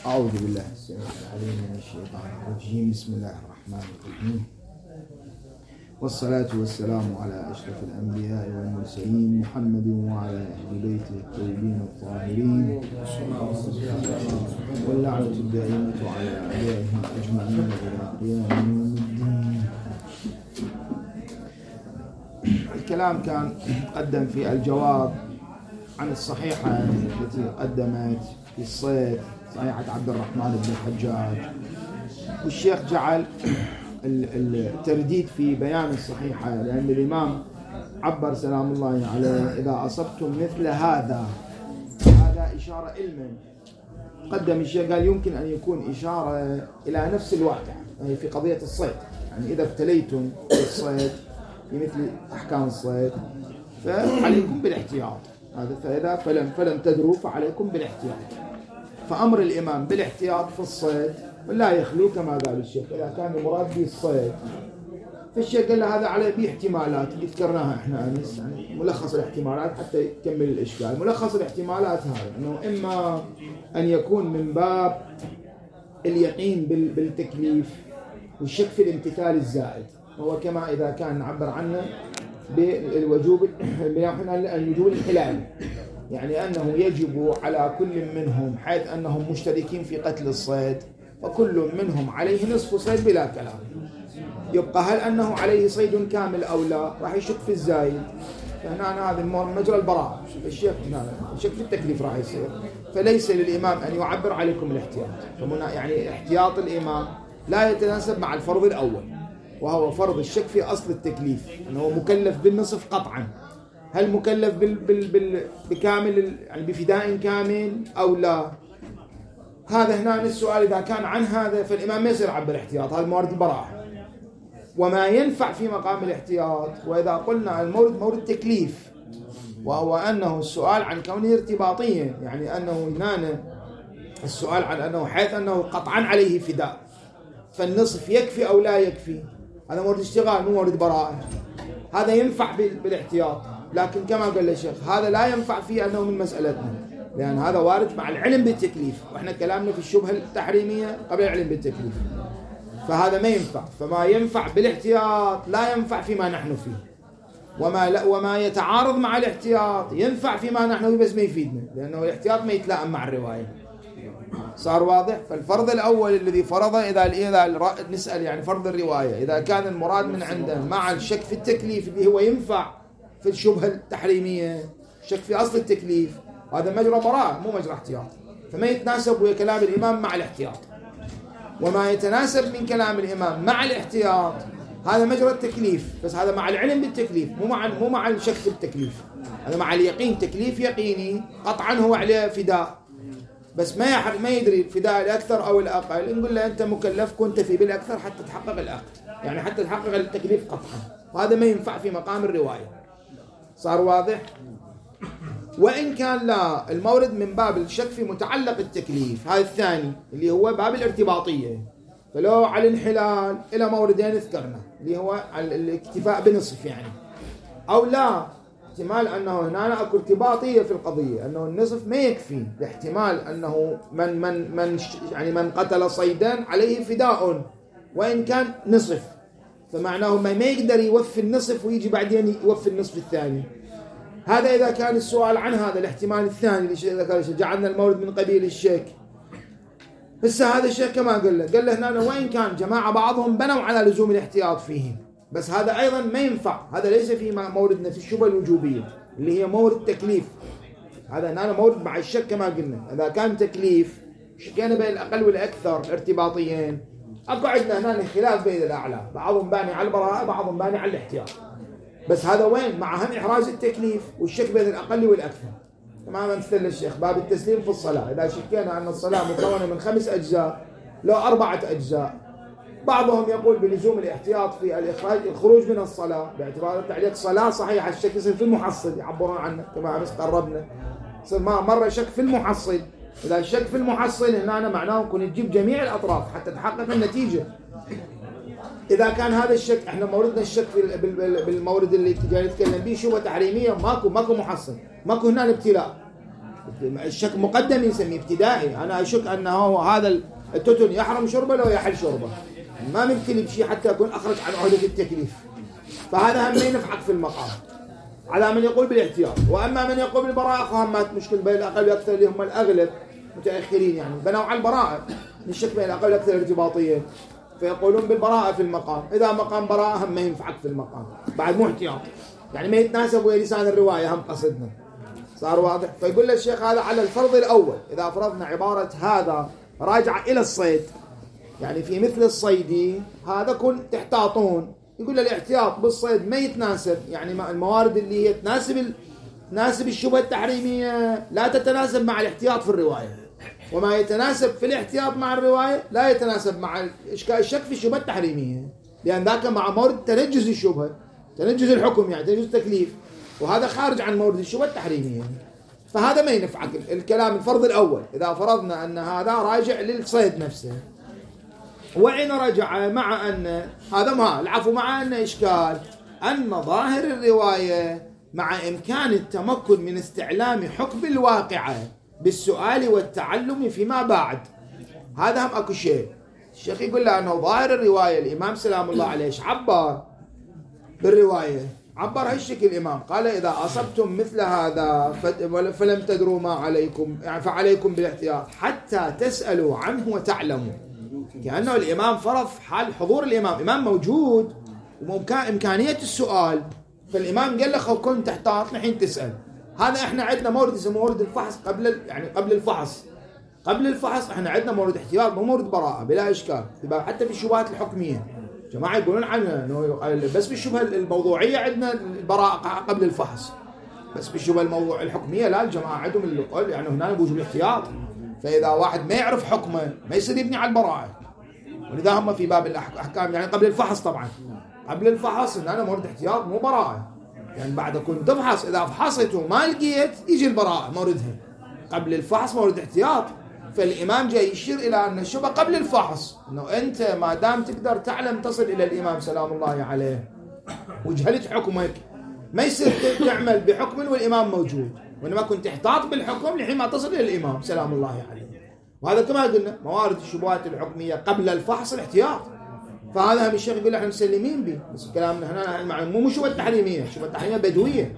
أعوذ بالله السميع العليم من الشيطان الرجيم. بسم الله الرحمن الرحيم، والصلاة والسلام على أشرف الأنبياء والمرسلين محمد وعلى أهل بيته الطيبين الطاهرين، واللعنة الدائمة على أعدائهم أجمعين إلى قيام يوم الدين. الكلام كان قدم في الجواب عن الصحيحة التي قدمت في الصيد، صحيحة عبد الرحمن بن الحجاج، والشيخ جعل الترديد في بيان الصحيحة، لأن الإمام عبر سلام الله عليه إذا أصبتم مثل هذا إشارة علما. قدم الشيخ قال يمكن أن يكون إشارة إلى نفس الواقع، يعني في قضية الصيد، يعني إذا ابتليتم بالصيد بمثل أحكام الصيد فعليكم بالاحتياط، هذا فإذا فلم تدروا فعليكم بالاحتياط. فأمر الإمام بالاحتياط في الصيد ولا يخلو كما قال الشيخ إذا كان المراد به الصيد. فالشيخ قال له هذا على به احتمالات اللي ذكرناها احنا أمس، يعني ملخص الاحتمالات حتى يكمل الإشكال. ملخص الاحتمالات هذا أنه إما أن يكون من باب اليقين بالتكليف والشك في الامتثال الزائد، هو كما إذا كان نعبر عنه بالوجوب الوجوب الحلالي، يعني أنه يجب على كل منهم حيث أنهم مشتركين في قتل الصيد وكل منهم عليه نصف صيد بلا كلام. يبقى هل أنه عليه صيد كامل أو لا، راح يشك في الزايد، فهنا هذا مجرى البراءة. الشيخ الشك في التكليف راح يصير، فليس للإمام أن يعبر عليكم الاحتياط. يعني احتياط الإمام لا يتناسب مع الفرض الأول، وهو فرض الشك في أصل التكليف، أنه مكلف بالنصف قطعا. هل مكلف بكامل يعني بفداء كامل أو لا؟ هذا هنا السؤال. إذا كان عن هذا فالإمام ما يصير يعبر احتياط، هذا موارد البراءة. وما ينفع في مقام الاحتياط، وإذا قلنا المورد مورد تكليف، وهو أنه السؤال عن كونه ارتباطيا، يعني أنه هنا السؤال عن أنه حيث أنه قطعا عليه فداء فالنصف يكفي أو لا يكفي، هذا مورد اشتغال مو مورد براءة. هذا ينفع بالاحتياط، لكن كما قال الشيخ هذا لا ينفع فيه أنه من مسألتنا، لأن هذا وارد مع العلم بالتكليف، وإحنا كلامنا في الشبهة التحريمية قبل العلم بالتكليف، فهذا ما ينفع. فما ينفع بالاحتياط لا ينفع فيما نحن فيه، وما يتعارض مع الاحتياط ينفع فيما نحن فيه بس ما يفيدنا، لأنه الاحتياط ما يتلائم مع الرواية. صار واضح؟ فالفرض الأول الذي فرضه إذا نسأل يعني فرض الرواية، إذا كان المراد من عنده مع الشك في التكليف اللي هو ينفع في الشبهة التحريمية، شك في أصل التكليف، هذا مجرى براءة مو مجرى احتياط، فما يتناسب ويا كلام الإمام مع الاحتياط. وما يتناسب من كلام الإمام مع الاحتياط هذا مجرى التكليف، بس هذا مع العلم بالتكليف مو مع الشك في التكليف، هذا مع اليقين، تكليف يقيني قطعا هو عليه فداء، بس ما يدري الفداء الأكثر أو الأقل، نقول له أنت مكلف كنت في بالأكثر حتى تحقق الأقل، يعني حتى تحقق التكليف قطعا، وهذا ما ينفع في مقام الرواية. صار واضح؟ وإن كان لا، المورد من باب الشك في متعلق التكليف، هذا الثاني اللي هو باب الارتباطية، فلو على الانحلال إلى موردين ذكرنا اللي هو الاكتفاء بنصف، يعني أو لا احتمال أنه هنا أكو ارتباطية في القضية، أنه النصف ما يكفي، احتمال أنه من قتل صيدا عليه فداء وإن كان نصف، فمعناه ما يقدر يوفي النصف ويجي بعدين يوفي النصف الثاني. هذا إذا كان السؤال عن هذا الاحتمال الثاني اللي جعلنا المورد من قبيل الشك. بس هذا الشيخ كما قال له هنا وإن كان جماعة بعضهم بنوا على لزوم الاحتياط فيهم، بس هذا أيضا ما ينفع، هذا ليس في موردنا في الشبهة الوجوبية اللي هي مورد تكليف، هذا هنا مورد مع الشك كما قلنا. إذا كان تكليف شكينا بين الأقل والأكثر ارتباطيين، أكو عندنا هنا خلاف بين الأعلى، بعضهم باني على البراءة بعضهم باني على الاحتياط، بس هذا وين مع هم إحراز التكليف والشك بين الأقل والأكثر. تماما مثل الشيخ باب التسليم في الصلاة، إذا شكينا أن الصلاة مكونة من 5 أجزاء لو 4 أجزاء، بعضهم يقول بلزوم الاحتياط في الخروج من الصلاة باعتبار التعليق صلاة صحيحة، الشك يصير في المحصل يعبرون عنه كما أمس قربنا، يصير مرة شك في المحصل. إذا الشك في المحصل هنا معناه كن تجيب جميع الأطراف حتى تحقق النتيجة. إذا كان هذا الشك، إحنا موردنا الشك بالمورد اللي جاي نتكلم به شبهة تحريمية، ماكو محصل، ماكو هنا الابتلاء الشك مقدم يسميه ابتدائي. أنا أشك أنه هذا التتن يحرم شربه لو يحل شربه، ما ممكن بشيء حتى يكون أخرج عن عهدة التكليف، فهذا هم ما ينفعك في المقام على من يقول بالاحتياط. وأما من يقول بالبراءة فهم مشكل بين الأقل والأكثر اللي هم الأغلب متأخرين، يعني بنوا على البراءة الشك بين الأقل والأكثر ارتباطيا، فيقولون بالبراءة في المقام. إذا مقام براءة هم ما ينفعك في المقام بعد، مو احتياط يعني ما يتناسب ويا لسان الرواية هم قصدنا. صار واضح؟ فيقول الشيخ هذا على الفرض الأول، إذا فرضنا عبارة هذا راجع إلى الصيد، يعني في مثل الصيد هذا كن تحتاطون، يقول الاحتياط بالصيد ما يتناسب، يعني الموارد اللي هي تناسب الشبهة التحريمية لا تتناسب مع الاحتياط في الرواية، وما يتناسب في الاحتياط مع الرواية لا يتناسب مع الشك في الشبهة التحريمية، لأن ذاك مع مورد تنجز الشبهة، تنجز الحكم يعني تنجز التكليف، وهذا خارج عن مورد الشبهة التحريمية. فهذا ما ينفعك الكلام الفرض الأول إذا فرضنا أن هذا راجع للصيد نفسه. وإن رجع مع أن هذا ما العفو مع أن إشكال أن ظاهر الرواية مع إمكان التمكن من استعلام حكم الواقعة بالسؤال والتعلم فيما بعد، هذا هم أكو شيء. الشيخ يقول له أنه ظاهر الرواية الإمام سلام الله عليه عبر بالرواية، عبر هالشكل الإمام قال إذا أصبتم مثل هذا فلم تدروا ما عليكم، يعني فعليكم بالاحتياط حتى تسألوا عنه وتعلموا، كأنه الإمام فرض حال حضور الإمام، إمام موجود وإمكانية السؤال، فالإمام قال له كنت تحتاط الحين تسأل. هذا إحنا عندنا مورد اسمه مورد الفحص قبل الفحص إحنا عندنا مورد احتياط مو مورد براءة بلا إشكال، حتى في الشبهات الحكمية جماعة يقولون عنها إنه بس بالشبهة الموضوعية عندنا البراءة قبل الفحص، بس بالشبهة الموضوع الحكمية لا، الجماعة عندهم اللي يقول يعني هنا بوجوب الاحتياط، فإذا واحد ما يعرف حكمه ما يصير يبني على البراءة، ولذا هم في باب الأحكام يعني قبل الفحص طبعا قبل الفحص إن أنا مورد احتياط مو براءة، يعني بعد كنت تفحص إذا فحصت وما لقيت يجي البراءة موردها، قبل الفحص مورد احتياط. فالإمام جاي يشير إلى أن الشبهة قبل الفحص، أنه أنت ما دام تقدر تعلم تصل إلى الإمام سلام الله عليه وجهلت حكمك ما يصير تعمل بحكم والإمام موجود، وإنما كنت تحتاط بالحكم لحين ما تصل إلى الإمام سلام الله عليه. وهذا كما قلنا موارد الشبهات الحكمية قبل الفحص الاحتياط، فهذا هم الشيخ يقول احنا مسلمين به، بس كلامنا هنا مو شبهة تحريمية، شبهة تحريمية بدوية،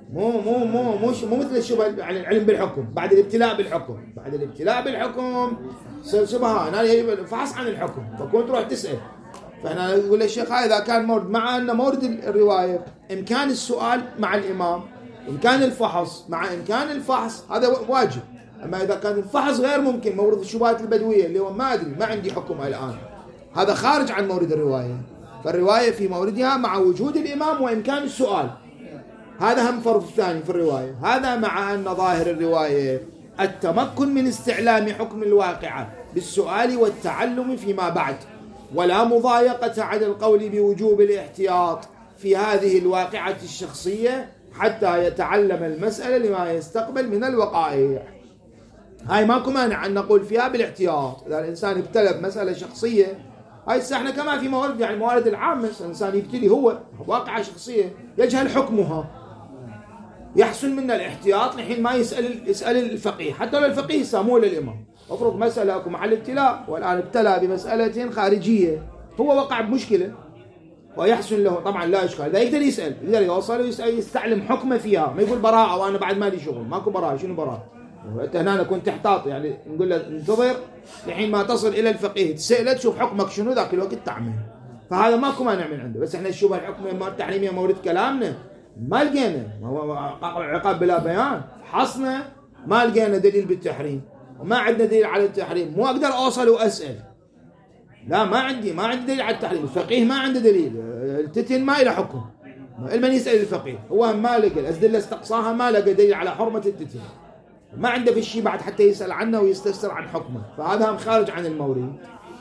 مو مثل الشبهة يعني العلم بالحكم بعد الابتلاء بالحكم، بعد الابتلاء بالحكم شبهة هنا هي فحص عن الحكم، فكنت تروح تسأل. فهنا يقول الشيخ إذا كان مورد مع أن مورد الرواية إمكان السؤال مع الإمام، إمكان الفحص مع إمكان الفحص هذا واجب، أما إذا كان الفحص غير ممكن مورد الشبهات البدوية اللي هو ما أدري ما عندي حكم الآن، هذا خارج عن مورد الرواية. فالرواية في موردها مع وجود الإمام وإمكان السؤال، هذا هم فرض ثاني في الرواية. هذا مع أن ظاهر الرواية التمكن من استعلام حكم الواقعة بالسؤال والتعلم فيما بعد، ولا مضايقة على القول بوجوب الاحتياط في هذه الواقعة الشخصية حتى يتعلم المسألة لما يستقبل من الوقائع. هاي ماكو مانع أن نقول فيها بالاحتياط إذا الإنسان ابتلى بمسألة شخصية، هاي احنا كما في موارد يعني موارد العامة الإنسان يبتلي هو واقعة شخصية يجهل حكمها، يحصل منا الاحتياط لحين ما يسأل الفقيه، حتى لو الفقيه يساموه للإمام، افرض مسألة أكو محل ابتلاء والآن ابتلى بمسألة خارجية، هو وقع بمشكلة ويحصل له طبعا لا إشكال، إذا يقدر يسأل يقدر يوصل ويستعلم حكمه فيها، ما يقول براءة وأنا بعد ما لي شغل، ماكو براءة، شنو براءة؟ أنت هنا كنت تحتاط يعني نقول له انتظر لحين ما تصل إلى الفقيه تسأله تشوف حكمك شنو ذاك الوقت تعمل، فهذا ماكو مانع من عنده. بس احنا الشبهة الحكمية التحريمية مورد كلامنا ما لقينا، عقاب بلا بيان، حصنا ما لقينا دليل بالتحريم وما عندنا دليل على التحريم، مو أقدر أوصل وأسأل، لا ما عندي دليل على التحريم، الفقيه ما عنده دليل، التتن ما إلى حكم، المن يسأل الفقيه هو ما لقى الأدلة استقصاها ما لقى دليل على حرمة التتن، ما عنده في الشيء بعد حتى يسأل عنه ويستفسر عن حكمه، فهذا هم خارج عن المورد.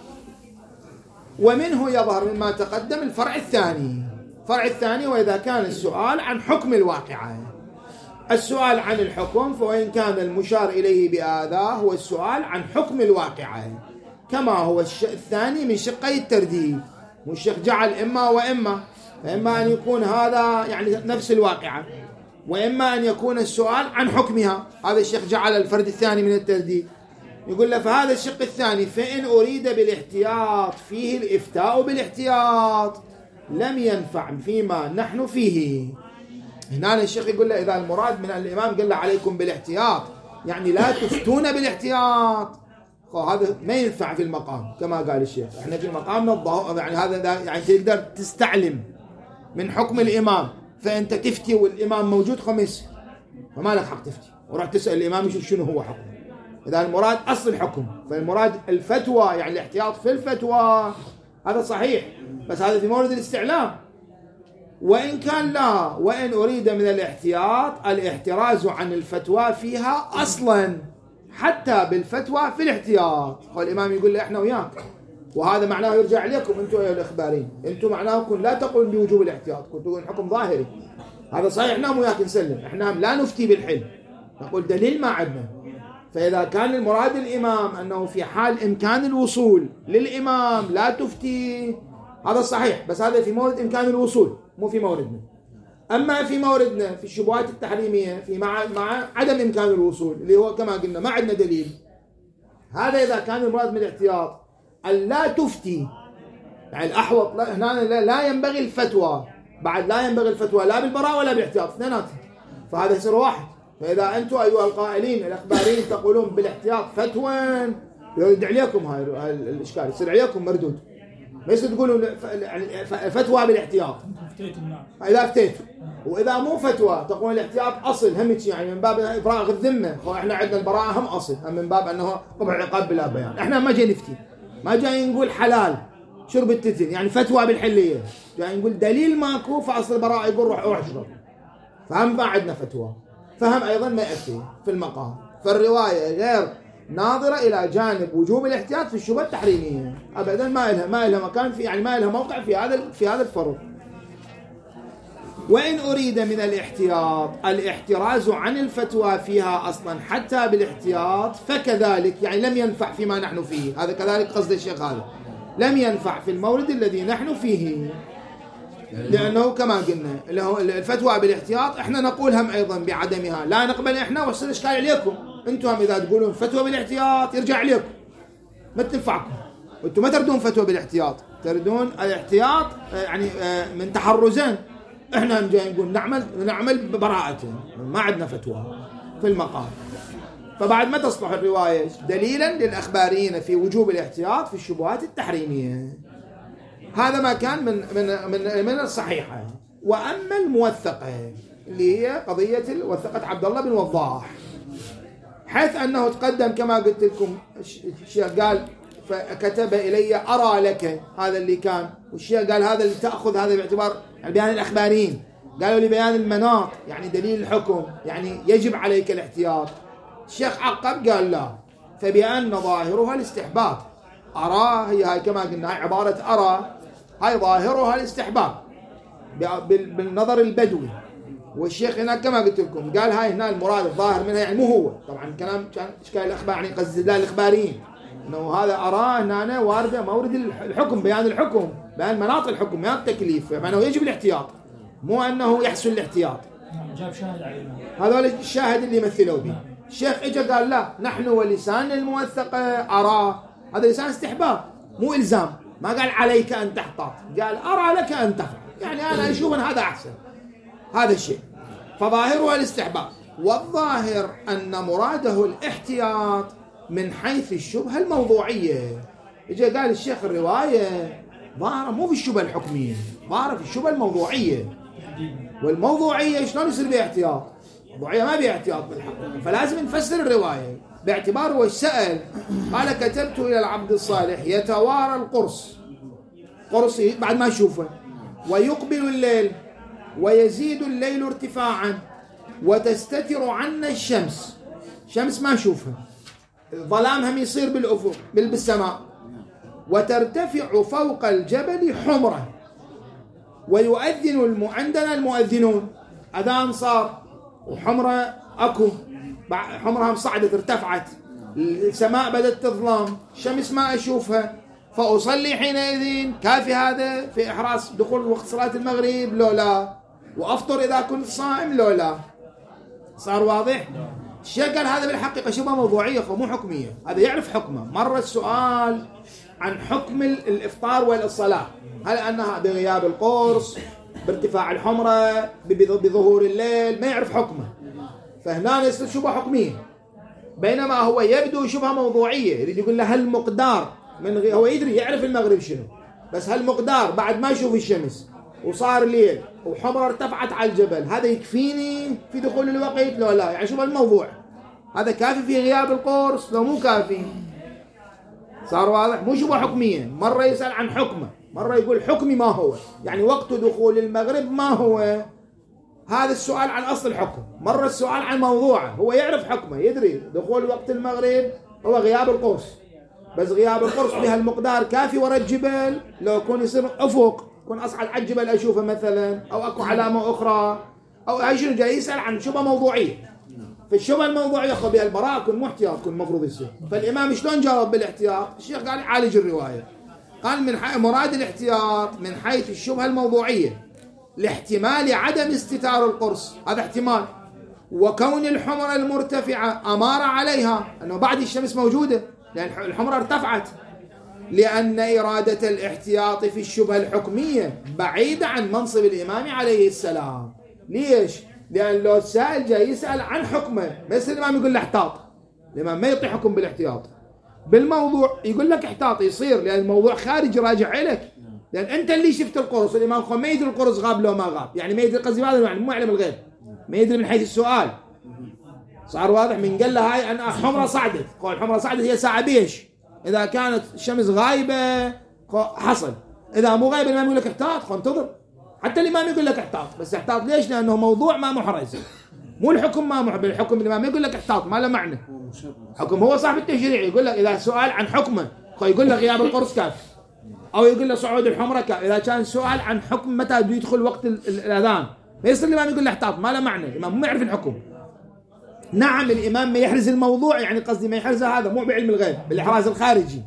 ومنه يظهر مما تقدم الفرع الثاني وإذا كان السؤال عن حكم الواقعة. السؤال عن الحكم فوإن كان المشار إليه بهذا هو السؤال عن حكم الواقعة، كما هو الثاني من شقي الترديد، والشيخ جعل إما وإما، فإما أن يكون هذا يعني نفس الواقعة وإما أن يكون السؤال عن حكمها. هذا الشيخ جعل الفرد الثاني من الترديد، يقول له فهذا الشق الثاني فإن أريد بالاحتياط فيه الإفتاء بالاحتياط لم ينفع فيما نحن فيه. هنا الشيخ يقول له إذا المراد من الإمام قال له عليكم بالاحتياط يعني لا تفتون بالاحتياط، هذا ما ينفع في المقام كما قال الشيخ. احنا في مقامنا الظاهر يعني هذا يعني تقدر تستعلم من حكم الإمام، فأنت تفتي والإمام موجود خميس فما لك حق تفتي وراح تسأل الإمام يشوف شنو هو حكم. إذا المراد أصل الحكم، فالمراد الفتوى يعني الاحتياط في الفتوى هذا صحيح، بس هذا في مورد الاستعلام. وإن كان لا، وإن أريد من الاحتياط الاحتراز عن الفتوى فيها أصلا حتى بالفتوى في الاحتياط. والإمام يقول له إحنا وياك، وهذا معناه يرجع لكم أنتم أيها الإخبارين، أنتم معناكم لا تقولون بوجوب الاحتياط، كنتم تقولون حكم ظاهري. هذا صحيح، إحنا وياك نسلم، إحنا لا نفتي بالحل، نقول دليل ما عندنا. فإذا كان المراد الإمام أنه في حال إمكان الوصول للإمام لا تفتي، هذا صحيح، بس هذا في مورد إمكان الوصول مو في موردنا. أما في موردنا في الشبهات التحريمية في مع عدم إمكان الوصول اللي هو كما قلنا ما عندنا دليل، هذا إذا كان المراد من الاحتياط أن لا تفتي يعني الأحوط هنا لا ينبغي الفتوى، بعد لا ينبغي الفتوى لا بالبراءة ولا بالاحتياط اثنيناتهم، فهذا يصير واحد. فإذا أنتم أيها القائلين الأخباريين تقولون بالاحتياط فتوى يرد عليكم هاي الإشكال، يصير عليكم مردود. ما يصير تقولوا فتوى بالاحتياط إذا افتيتوا، وإذا مو فتوى تقولون الاحتياط أصل همك يعني من باب إفراغ الذمة. إحنا عندنا البراءة هم أصل، هم من باب أنه قبح العقاب بلا بيان. إحنا ما جاي نفتي، ما جاي نقول حلال شرب التتن يعني فتوى بالحلية، جاي نقول دليل ماكو فأصل البراءة يقول روح اشرب، فهم ما عندنا فتوى. فهم أيضا ما يأتي في المقام. فالرواية غير ناظرة إلى جانب وجوب الاحتياط في الشبهة التحريمية أبدا، ما لها مكان في يعني ما لها موقع في هذا الفرض. وإن أريد من الاحتياط الاحتراز عن الفتوى فيها أصلا حتى بالاحتياط فكذلك يعني لم ينفع فيما نحن فيه. هذا كذلك قصد الشيخ، هذا لم ينفع في المورد الذي نحن فيه، لأنه كما قلنا الفتوى بالاحتياط احنا نقول هم أيضا بعدمها لا نقبل احنا، ويصير إشكال عليكم انتم هم إذا تقولون فتوى بالاحتياط يرجع عليكم ما تنفعكم، وانتم ما تردون فتوى بالاحتياط، تردون الاحتياط يعني من تحرزين. احنا هم جايين نقول نعمل ببراءة، ما عندنا فتوى في المقام. فبعد ما تصلح الرواية دليلا للأخباريين في وجوب الاحتياط في الشبهات التحريمية. هذا ما كان من الصحيحة. وأما الموثقة اللي هي قضية وثقة عبد الله بن وضاح، حيث أنه تقدم كما قلت لكم الشيخ قال فكتب إلي أرى لك، هذا اللي كان، والشيخ قال هذا اللي تأخذ هذا باعتبار بيان الأخباريين، قالوا لي بيان المناط يعني دليل الحكم يعني يجب عليك الاحتياط. الشيخ عقب قال لا، فبأن ظاهرها الاستحباب. أرى هي كما قلنا عبارة أرى هاي ظاهرها الاستحباب بالنظر البدوي، والشيخ هنا كما قلت لكم قال هاي هنا المراد الظاهر منها يعني مو هو، طبعا كلام كان إشكال الأخبار يعني قصد لا الإخباريين إنه هذا أرى هنا واردة مورد الحكم، بيان الحكم، بيان مناط الحكم، بيان التكليف، يعني أنه يجب الاحتياط مو أنه يحسن الاحتياط. جاب شاهد علينا، هذا الشاهد اللي يمثلوا به. الشيخ اجى قال لا نحن ولسان الموثقة أرى، هذا لسان استحباب مو إلزام، ما قال عليك أن تحتاط، قال أرى لك أن تفعل، يعني أنا أشوف أن هذا أحسن هذا الشيء. فظاهرها الاستحباب، والظاهر أن مراده الاحتياط من حيث الشبهة الموضوعية. اجى قال الشيخ الرواية ظاهرة مو في الشبهة الحكمية، ظاهرة في الشبهة الموضوعية، والموضوعية شلون يصير بها احتياط؟ الموضوعية ما بها احتياط بالحق، فلازم نفسر الرواية باعتباره وش قال كتبت إلى العبد الصالح يتوارى القرص، قرص بعد ما يشوفه، ويقبل الليل ويزيد الليل ارتفاعا وتستتر عنا الشمس، شمس ما نشوفها، الظلام هم يصير بالأفق بالسماء، وترتفع فوق الجبل حمرة، ويؤذن عندنا المؤذنون، أذان صار وحمرة أكو، حمرها صعدت ارتفعت، السماء بدأت تظلم، الشمس ما أشوفها، فأصلي حينئذ كافي هذا في إحراز دخول وقت صلاة المغرب لولا، وأفطر إذا كنت صائم لولا، صار واضح؟ الشيخ قال هذا بالحقيقة شبه موضوعية مو حكمية، هذا يعرف حكمه. مرة السؤال عن حكم الإفطار والصلاة، هل أنها بغياب القرص، بارتفاع الحمرة، بظهور الليل، ما يعرف حكمه، فهنا يصير شبه حكمية. بينما هو يبدو شبه موضوعية، يريد يقول له هل مقدار هو يدري يعرف المغرب شنو، بس هل مقدار بعد ما يشوف الشمس وصار ليل وحمرة ارتفعت على الجبل هذا يكفيني في دخول الوقت لو لا؟ يعني شو الموضوع هذا كافي في غياب القرص لو مو كافي؟ صار واضح؟ مو شبه حكمية. مرة يسأل عن حكمه، مرة يقول حكمي ما هو، يعني وقت دخول المغرب ما هو. هذا السؤال عن أصل الحكم. مرة السؤال عن موضوعه، هو يعرف حكمه، يدري دخول وقت المغرب هو غياب القرص، بس غياب القرص بهالمقدار كافي ورا الجبل لو يكون يصير أفق، يكون أصعد على الجبل أشوفه مثلا، أو أكو علامة أخرى، أو هاي شنو جاي يسأل عن شبه موضوعية. في الشبه الموضوعية خبي البراءة كن مو احتياط، كن مفروض يصير. فالإمام شلون جاوب بالاحتياط؟ الشيخ قال يعالج الرواية، قال من مراد الاحتياط من حيث الشبهة الموضوعية لاحتمال عدم استتار القرص، هذا احتمال، وكون الحمرة المرتفعة أمارة عليها أنه بعد الشمس موجودة لأن الحمرة ارتفعت، لأن إرادة الاحتياط في الشبهة الحكمية بعيدة عن منصب الإمام عليه السلام. ليش؟ لأن لو السائل جاي يسأل عن حكمه ما يصير الإمام يقول له احتاط، الإمام ما يعطي حكم بالاحتياط بالموضوع، يقول لك احتاط يصير لأن الموضوع خارج راجع إليك، لأن أنت اللي شفت القرص، الإمام ما يدري القرص غاب لو ما غاب، يعني ما يدري قصدي هذا يعني مو يعلم الغيب، ما يدري من حيث السؤال. صار واضح؟ من قال له هاي أنا حمرة صعدت، قول حمرة صعدت هي ساعة بيش، إذا كانت الشمس غايبة حصل، إذا مو غايبة الإمام يقول لك احتاط، خو انتظر. حتى الإمام يقول لك احتاط، بس احتاط ليش؟ لأنه موضوع ما محرز، مو الحكم ما محرز، الحكم الإمام يقول لك احتاط ما له معنى، حكم هو صاحب التشريع يقول لك إذا سؤال عن حكمه يقول لك غياب القرص كافي، أو يقول له صعود الحمرة كافي. إذا كان سؤال عن حكم متى يدخل وقت الأذان ما يصير الإمام يقول له احتاط ما له معنى، الإمام مو يعرف الحكم. نعم الإمام ما يحرز الموضوع، يعني قصدي ما يحرزه، هذا مو بعلم الغيب، بالإحراز الخارجي.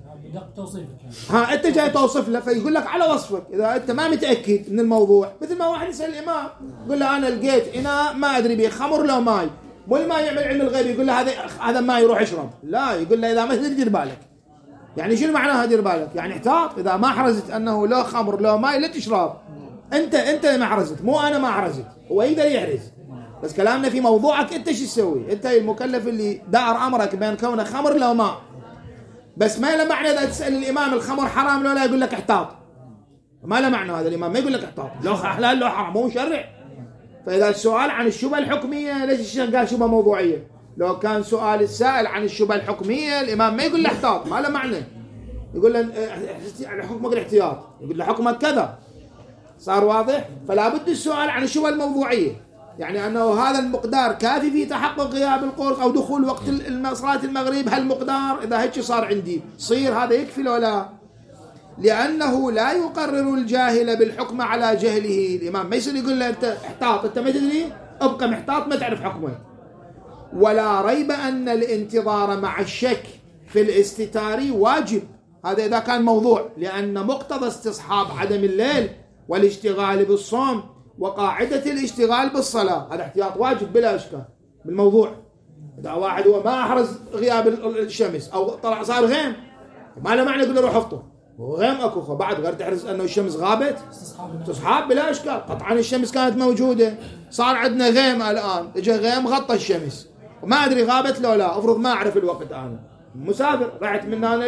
ها أنت جاي توصف له فيقول لك على وصفك، إذا أنت ما متأكد من الموضوع، مثل ما واحد يسأل الإمام يقول له أنا لقيت إناء ما أدري بيه خمر لو ماي، مو ما يعمل علم الغيب يقول له هذا ما يروح يشرب، لا يقول له إذا ما تدري دير بالك. يعني شنو معناها دير بالك؟ يعني احتاط، إذا ما حرزت أنه لا خمر لا ماي لا تشرب، أنت ما حرزت، مو أنا ما حرزت، هو يقدر يحرز، بس كلامنا في موضوعك أنت شو تسوي؟ أنت المكلف اللي دار أمرك بين كونه خمر لا ماء، بس ما له معنى إذا تسأل الإمام الخمر حرام لو لا يقول لك احتاط، ما له معنى هذا، الإمام ما يقول لك احتاط، لو حلال لو حرام مو مشرع. فإذا السؤال عن الشبهة الحكمية ليش الشيخ قال شبهة موضوعية؟ لو كان سؤال السائل عن الشبهة الحكمية الإمام ما يقول له احتاط ما له معنى، يقول له حكمك الاحتياط، يقول له حكمك كذا. صار واضح؟ فلا بد السؤال عن الشبهة الموضوعية، يعني أنه هذا المقدار كافي في تحقق غياب القرص أو دخول وقت صلاة المغرب، هالمقدار إذا هيك صار عندي صير هذا يكفي ولا لا؟ لأنه لا يقرر الجاهل بالحكم على جهله. الإمام ما يصير يقول له أنت احتاط أنت ما تدري ابقى محتاط ما تعرف حكمه. ولا ريب أن الانتظار مع الشك في الاستتار واجب، هذا إذا كان موضوع، لأن مقتضى استصحاب عدم الليل والاشتغال بالصوم وقاعدة الاشتغال بالصلاة هذا احتياط واجب بلا إشكال بالموضوع. إذا واحد هو ما أحرز غياب الشمس أو طلع صار غيم ما له معنى يقول له روح افطر، هو غيم أكو بعد غير تحرز أنه الشمس غابت استصحاب بلا إشكال، قطعا الشمس كانت موجودة صار عندنا غيم الآن اجى غيم غطى الشمس وما أدري غابت لو لا، أفرض ما أعرف الوقت أنا مسافر رحت من هنا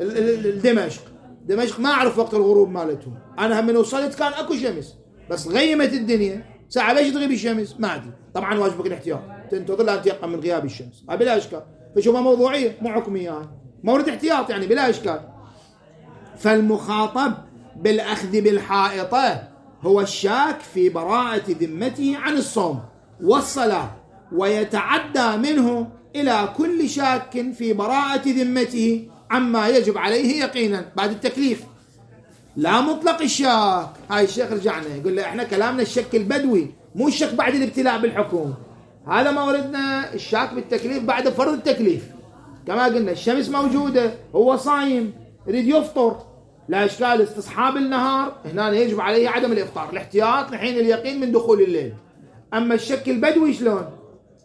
دمشق ما أعرف وقت الغروب مالتهم، أنا من وصلت كان أكو شمس بس غيمت الدنيا ساعة ليش تغيب الشمس ما أدري، طبعا واجبك الاحتياط تنتظر لأن تيقن من غياب الشمس بلا إشكال. فشوفها موضوعية مو حكمية يعني. مورد احتياط يعني بلا إشكال. فالمخاطب بالأخذ بالحائطة هو الشاك في براءة ذمته عن الصوم والصلاة، ويتعدى منه إلى كل شاك في براءة ذمته عما يجب عليه يقينا بعد التكليف، لا مطلق الشك. هاي الشيخ رجعنا يقول له احنا كلامنا الشك البدوي مو الشك بعد الابتلاء بالحكم، هذا ما وردنا الشك بالتكليف بعد فرض التكليف. كما قلنا الشمس موجودة هو صايم يريد يفطر لا إشكال، استصحاب النهار هنا يجب عليه عدم الإفطار، الاحتياط لحين اليقين من دخول الليل. أما الشك البدوي شلون؟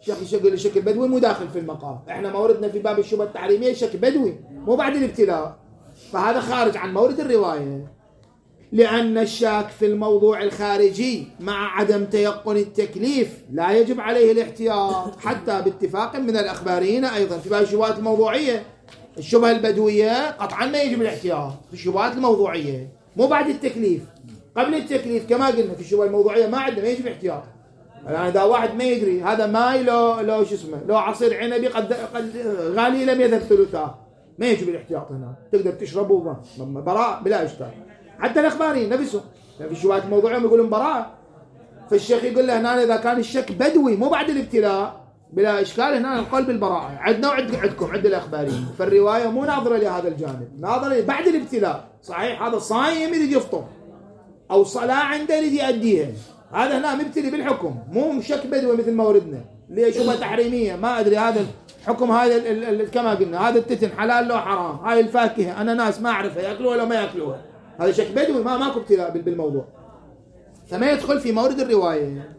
الشيخ يقول لي شك البدوي مو داخل في المقام، احنا موردنا في باب الشبهة التحريمية شك بدوي مو بعد الابتلاء، فهذا خارج عن مورد الرواية. لأن الشاك في الموضوع الخارجي مع عدم تيقن التكليف لا يجب عليه الاحتياط حتى باتفاق من الأخباريين أيضا في باب الشبهات الموضوعية. الشبهة البدوية قطعا ما يجب الاحتياط في الشبهات الموضوعية، مو بعد التكليف، قبل التكليف كما قلنا في الشبهة الموضوعية ما عندنا ما يجب احتياط. يعني إذا واحد ما يدري هذا ماي لو شو اسمه لو عصير عنبي قد غالي لم يذهب ثلثاه، ما يجب الاحتياط هنا، تقدر تشربه براء بلا إشكال. حتى الأخباريين نفسهم في الشبهات الموضوعية يقولون براء، فالشيخ يقول له هنا إذا كان الشك بدوي مو بعد الابتلاء بلا إشكال هنا القول بالبراءة. عندنا وعندكم عند الأخباريين، فالرواية مو ناظرة لهذا الجانب، ناظرة بعد الابتلاء. صحيح هذا صايم يريد يفطر أو صلاة عنده يريد يؤديها، هذا هنا مبتلي بالحكم، مو شك بدوي مثل ما وردنا ليش شبهة تحريمية ما أدري هذا الحكم هذا كما قلنا هذا التتن حلال لو حرام، هاي الفاكهة أنا ناس ما أعرفها يأكلوها ولا ما يأكلوها، هذا شك بدوي ماكو ابتلاء بالموضوع، فما يدخل في مورد الرواية.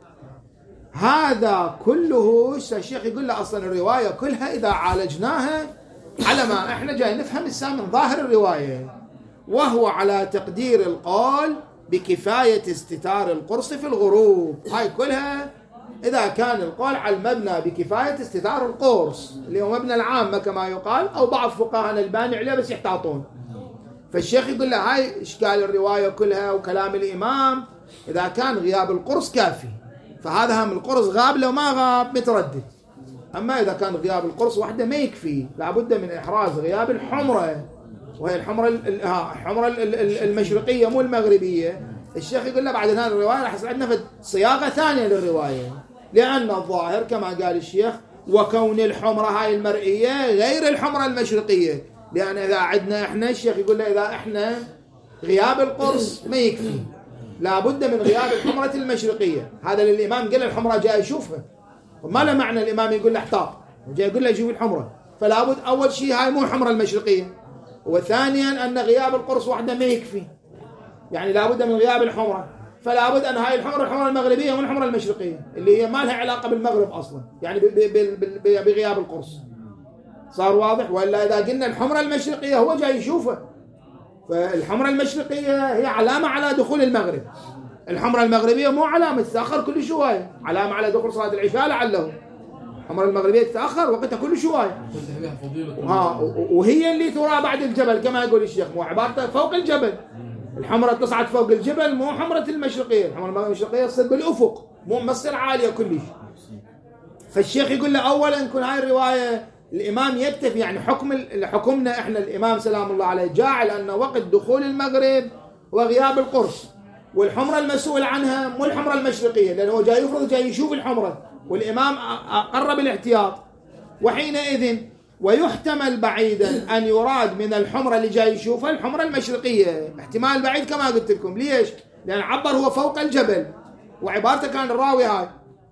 هذا كله الشيخ يقول له أصلا الرواية كلها إذا عالجناها على ما إحنا جاي نفهم السام من ظاهر الرواية، وهو على تقدير القول بكفاية استتار القرص في الغروب. هاي كلها إذا كان القول على المبنى بكفاية استتار القرص اللي هو مبنى العامة كما يقال، أو بعض فقهاء الباني عليه بس يحتاطون. فالشيخ يقول له هاي إشكال الرواية كلها وكلام الإمام إذا كان غياب القرص كافي، فهذا هم القرص غاب لو ما غاب متردد. أما إذا كان غياب القرص وحده ما يكفي، لابد من إحراز غياب الحمرة، وهي الحمرة المشرقية مو المغربية. الشيخ يقول له بعد هذه الرواية راح يصير عندنا صياغة ثانية للرواية، لأن الظاهر كما قال الشيخ وكون الحمرة هاي المرئية غير الحمرة المشرقية، لأن إذا عندنا إحنا الشيخ يقول له إذا إحنا غياب القرص ما يكفي، لابد من غياب الحمرة المشرقية. هذا للإمام قال الحمرة جاء يشوفها، وما له معنى الإمام يقول له احتاط جاء يقول له يشوف الحمرة، فلابد أول شيء هاي مو الحمرة المشرقية، وثانيا أن غياب القرص وحده ما يكفي، يعني لابد من غياب الحمرة، فلابد أن هاي الحمرة المغربية مو الحمرة المشرقية اللي هي ما لها علاقة بالمغرب أصلا، يعني بغياب القرص. صار واضح؟ وإلا إذا قلنا الحمرة المشرقية هو جاي يشوفه، فالحمرة المشرقية هي علامة على دخول المغرب، الحمرة المغربية مو علامة، تتأخر كل شوية، علامة على دخول صلاة العشاء لعله. الحمرة المغربية تتأخر وقتها كل شوية، وهي اللي ترى بعد الجبل كما يقول الشيخ، مو عبارة فوق الجبل، الحمرة تصعد فوق الجبل مو حمرة المشرقية، الحمرة المشرقية تصير بالأفق مو مصير عالية كلش. فالشيخ يقول له أولا يكون هاي الرواية الإمام يكتفي، يعني حكمنا إحنا الإمام سلام الله عليه جاعل أن وقت دخول المغرب وغياب القرص، والحمرة المسؤول عنها مو الحمرة المشرقية، لأنه هو جاي يفرض جاي يشوف الحمرة، والإمام قرب الاحتياط. وحينئذ ويحتمل بعيدا أن يراد من الحمرة اللي جاي يشوفها الحمرة المشرقية، احتمال بعيد كما قلت لكم. ليش؟ لأن عبر هو فوق الجبل، وعبارته كان الراوي هاي.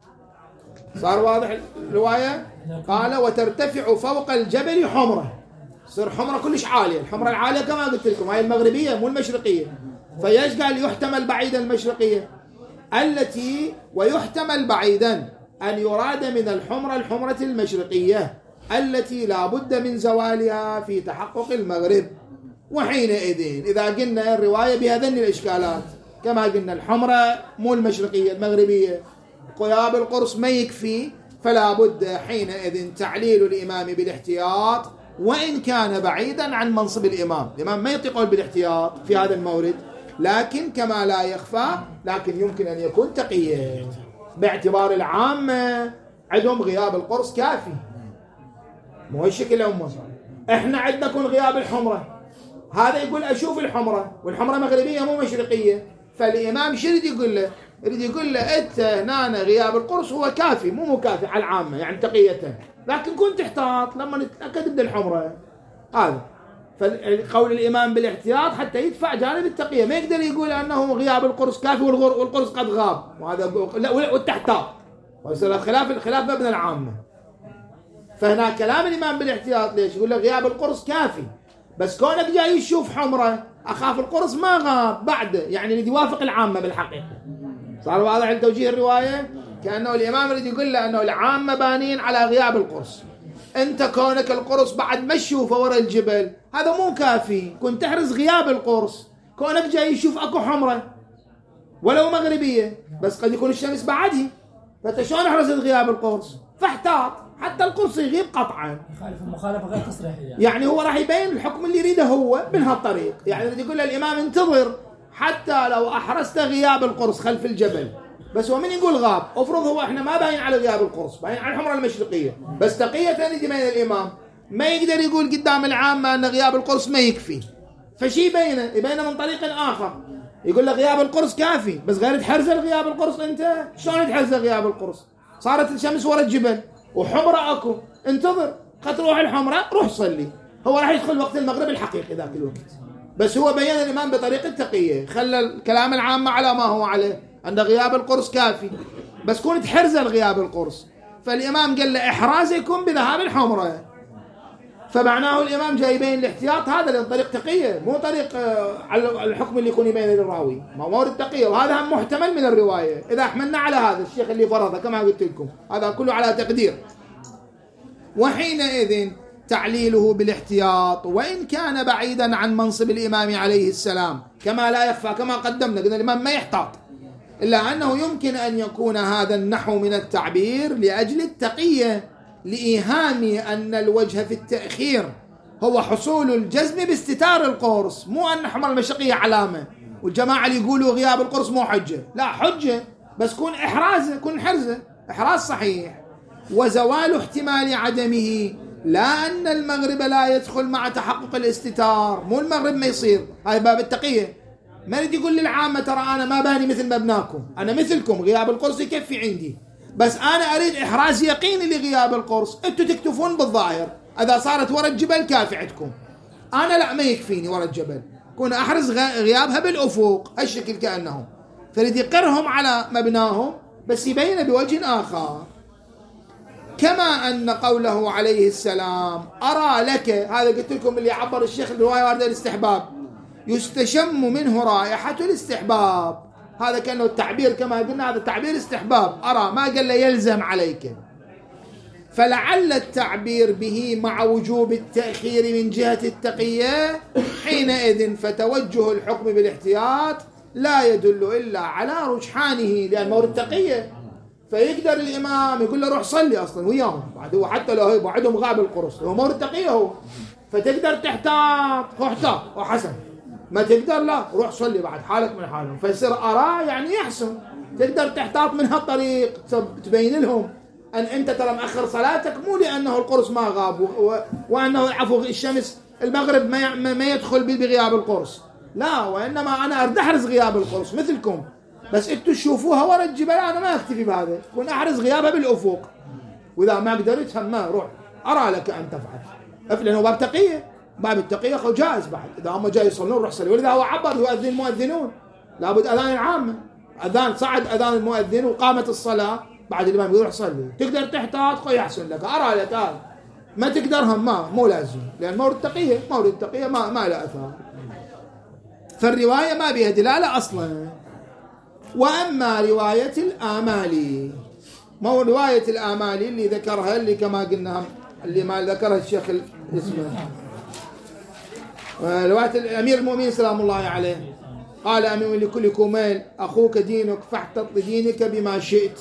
صار واضح الرواية؟ قال وترتفع فوق الجبل حمرة، صار حمرة كلش عالية، الحمرة العالية كما قلت لكم هاي المغربية مو المشرقية. فيش قال يحتمل بعيدا المشرقية التي، ويحتمل بعيدا أن يراد من الحمرة المشرقية التي لا بد من زوالها في تحقق المغرب. وحينئذ إذا قلنا الرواية بهذين الإشكالات كما قلنا الحمرة مو المشرقية المغربية، غياب القرص ما يكفي، فلا بد حينئذ تعليل الإمام بالاحتياط وإن كان بعيدا عن منصب الإمام. الإمام ما يطيقون بالاحتياط في هذا المورد، لكن كما لا يخفى لكن يمكن أن يكون تقيا، باعتبار العامة عندهم غياب القرص كافي، مو الشكل أمه. إحنا عندنا كون غياب الحمرة، هذا يقول أشوف الحمرة والحمرة مغربية مو مشرقية، فالإمام شو يريد يقول له؟ يريد يقول له أنت هنا غياب القرص هو كافي مو مكافي على العامة، يعني تقيته، لكن كنت تحتاط لما نتأكد من الحمرة. هذا فالقول الإمام بالاحتياط حتى يدفع جانب التقية، ما يقدر يقول أنه غياب القرص كافي والقرص قد غاب، وهذا لا والتحتاط، ويصير الخلاف مبنى العامة. فهنا كلام الإمام بالاحتياط ليش؟ يقول له غياب القرص كافي، بس كونك جاي يشوف حمرة أخاف القرص ما غاب بعده، يعني اللي يوافق العامة بالحقيقة. صار واضح توجيه الرواية؟ كأنه الإمام يريد يقول له أنه العامة بانين على غياب القرص، أنت كونك القرص بعد ما تشوفه ورا الجبل هذا مو كافي، كنت تحرز غياب القرص، كونك جاي يشوف أكو حمرة ولو مغربية بس قد يكون الشمس بعدها، فأنت شلون حرزت غياب القرص؟ فاحتاط حتى القرص يغيب قطعا، يخالف المخالفة غير تصريحية، يعني هو راح يبين الحكم اللي يريده هو من هالطريق. يعني يريد يقول للإمام انتظر حتى لو أحرزت غياب القرص خلف الجبل، بس هو من يقول غاب؟ افرض هو احنا ما باين على غياب القرص، باين على الحمرة المشرقية بس تقية يجي بين الإمام، ما يقدر يقول قدام العامة أن غياب القرص ما يكفي، فشي يبينه من طريق آخر، يقول له غياب القرص كافي بس غير تحرز غياب القرص. أنت شلون تحرز غياب القرص؟ صارت الشمس ورا الجبل وحمرة أكو، انتظر قد تروح الحمرة روح صلي، هو راح يدخل وقت المغرب الحقيقي ذاك الوقت، بس هو بين الإمام بطريقة تقية، خلى الكلام العام على ما هو عليه أن غياب القرص كافي بس كون تحرز غياب القرص، فالإمام قال له إحرازكم بذهاب الحمرة، فمعناه الإمام جاي يبين الاحتياط هذا لأن طريق تقية مو طريق على الحكم اللي يكون يبين للراوي، ما مورد تقية، وهذا هم محتمل من الرواية إذا أحملنا على هذا الشيخ اللي فرضه كما قلت لكم، هذا كله على تقدير. وحينئذ تعليله بالاحتياط وإن كان بعيدا عن منصب الإمام عليه السلام كما لا يخفى، كما قدمنا قلنا الإمام ما يحتاط، إلا أنه يمكن أن يكون هذا النحو من التعبير لأجل التقية، لإيهام أن الوجه في التأخير هو حصول الجزم باستتار القرص، مو أن حمر المشقية علامة، والجماعة اللي يقولوا غياب القرص مو حجة، لا حجة بس كون إحرازه، كون حرزه إحراز صحيح، وزوال احتمال عدمه، لا أن المغرب لا يدخل مع تحقق الاستتار، مو المغرب ما يصير، هاي باب التقية، ما يريد يقول للعامة ترى أنا ما باني مثل ما ابناكم، أنا مثلكم غياب القرص يكفي عندي، بس أنا أريد إحراز يقيني لغياب القرص، أنتوا تكتفون بالظاهر، إذا صارت ورا الجبل كافي عندكم، أنا لا ما يكفيني ورا الجبل، كون أحرز غيابها بالأفق الشكل كأنه، فريد يقرهم على مبناهم بس يبين بوجه آخر. كما أن قوله عليه السلام أرى لك، هذا قلت لكم اللي عبر الشيخ الرواية واردة الاستحباب، يستشم منه رائحة الاستحباب، هذا كأنه التعبير كما قلنا هذا تعبير استحباب، أرى ما قال له يلزم عليك، فلعل التعبير به مع وجوب التأخير من جهة التقية، حينئذ فتوجه الحكم بالاحتياط لا يدل إلا على رجحانه، لأن مورد التقية، فيقدر الإمام يقول له روح صلي أصلا وياهم، بعد هو حتى لو بعدهم غاب القرص هو مورد التقية هو، فتقدر تحتاط احتاط وحسن، ما تقدر لا روح صلي بعد حالك من حالهم، فيصير أرى يعني يحسن، تقدر تحتاط من هالطريق تبين لهم أن أنت ترى مأخر صلاتك مو لأنه القرص ما غاب وأنه عفوا الشمس المغرب ما يدخل بغياب القرص، لا، وإنما أنا أريد أحرز غياب القرص مثلكم، بس أنتوا تشوفوها ورا الجبل، أنا ما أكتفي بهذا، كون أحرز غيابها بالأفق، وإذا ما قدرت هم ما روح أرى لك أن تفعل، لأنه باب تقية، باب التقية جائز بعد، إذا هم جاي يصلون روح صلي، ولذا هو عبر يؤذن المؤذنون، لابد أذان العامة، أذان صعد أذان المؤذن وقامت الصلاة، بعد الإمام يروح صلي، تقدر تحتاط يحسن لك، أرى لك هذا، ما تقدرهم مو لازم، لأن مورد التقية ما لا أثار، فالرواية ما بها دلالة أصلا. وأما رواية الآمالي، مو رواية الآمالي اللي ذكرها اللي كما قلنا اللي ما ذكرها الشيخ اسمه رواية الأمير المؤمنين سلام الله عليه، قال أمين لكل كميل أخوك دينك فاحتط لدينك بما شئت،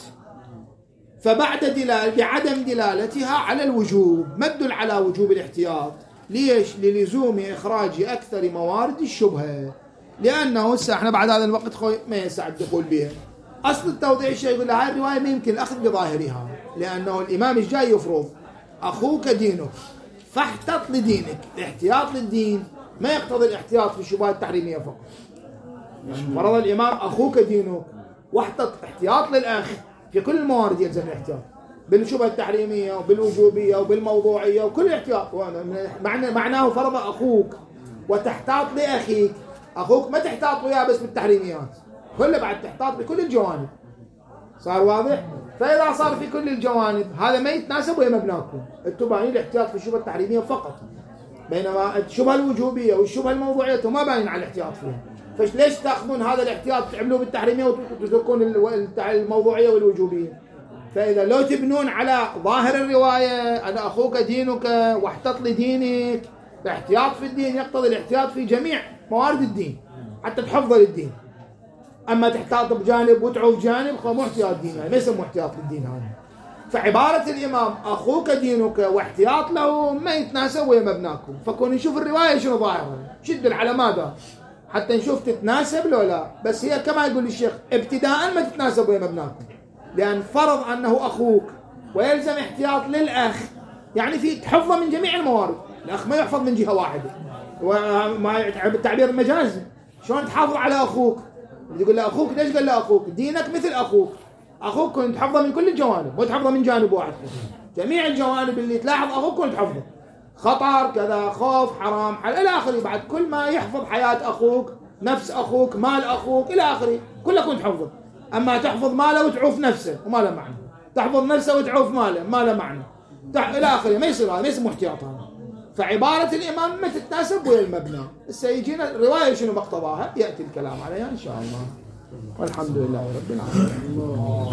بعدم دلالتها على الوجوب، ما تدل على وجوب الاحتياط، ليش؟ للزوم إخراج أكثر موارد الشبهة، لأنه احنا بعد هذا الوقت ما يسع الدخول بها، أصل التوضيح الشيء يقول هاي الرواية ما يمكن الأخذ بظاهرها، لأنه الإمام جاي يفرض أخوك دينك فاحتط لدينك، الاحتياط للدين ما يقتضي الاحتياط في الشبهات التحريمية فقط، يعني فرض الإمام أخوك دينك واحتط احتياط للأخ في كل الموارد يلزم الاحتياط، بالشبهة التحريمية وبالوجوبية وبالموضوعية وكل الاحتياط، معناه فرض أخوك وتحتاط لأخيك، أخوك ما تحتاط وياه بس بالتحريميات، كله بعد تحتاط بكل الجوانب، صار واضح؟ فإذا صار في كل الجوانب هذا ما يتناسب ويا مبناكم، انتم باين الاحتياط في الشبهة التحريمية فقط، بينما الشبهة الوجوبية والشبهة الموضوعية ما باين على الاحتياط فيها، فليش تأخذون هذا الاحتياط تعملوه بالتحريمية وتتركون الموضوعية والوجوبية؟ فإذا لو تبنون على ظاهر الرواية أنا أخوك دينك واحتط لدينك، الاحتياط في الدين يقتضي الاحتياط في جميع موارد الدين حتى تحفظ للدين. أما تحتاط بجانب وتعوف جانب مو احتياط دين، يعني ما يسمى احتياط للدين هذا. فعبارة الإمام أخوك دينك واحتياط له ما يتناسب ويا مبناكم. فكون نشوف الرواية شنو ظاهرها، شد على ماذا حتى نشوف تتناسب لو لا. بس هي كما يقول الشيخ ابتداء ما تتناسب ويا مبناكم، لأن فرض أنه أخوك ويلزم احتياط للأخ، يعني في تحفظه من جميع الموارد. الأخ ما يحفظ من جهة واحدة، وما بالتعبير المجازي شلون تحافظ على أخوك؟ يقول له أخوك ليش؟ قال له أخوك دينك مثل أخوك. أخوك كنت تحفظه من كل الجوانب، مو تحفظه من جانب واحد، جميع الجوانب اللي تلاحظ أخوك كنت تحفظه، خطر كذا خوف حرام حل إلى آخره. بعد كل ما يحفظ حياة أخوك، نفس أخوك، مال أخوك إلى آخره كله كنت تحفظه. أما تحفظ ماله وتعوف نفسه وما له معنى، تحفظ نفسه وتعوف ماله ما له معنى إلى آخره، ما يصير هذا، ما يسمى احتياط هذا. فعبارة الإمام ما تتناسب ويا المبنى. سيجينا الرواية شنو مقتضاها يأتي الكلام عليها إن شاء الله، والحمد لله رب العالمين.